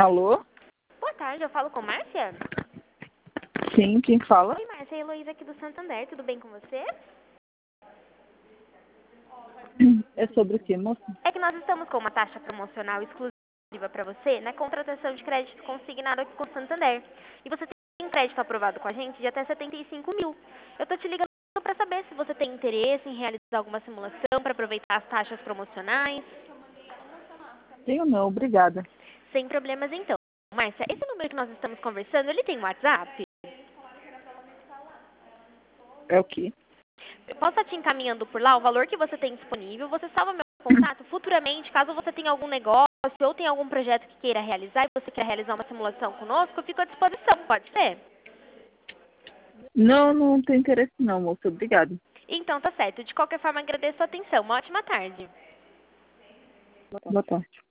Alô? Boa tarde, eu falo com Márcia? Sim, quem fala? Oi, Márcia, é a Heloísa aqui do Santander, tudo bem com você? É sobre o que, moça? É que nós estamos com uma taxa promocional exclusiva para você na contratação de crédito consignado aqui com o Santander. E você tem um crédito aprovado com a gente de até 75 mil. Eu tô te ligando para saber se você tem interesse em realizar alguma simulação para aproveitar as taxas promocionais. Tenho não, obrigada. Sem problemas então. Márcia, esse número que nós estamos conversando, ele tem WhatsApp? É o quê? Eu posso estar te encaminhando por lá o valor que você tem disponível. Você salva meu contato futuramente, caso você tenha algum negócio ou tenha algum projeto que queira realizar e você queira realizar uma simulação conosco, eu fico à disposição, pode ser? Não, não tenho interesse não, moça, obrigada. Então tá certo. De qualquer forma, agradeço a atenção. Uma ótima tarde. Boa tarde.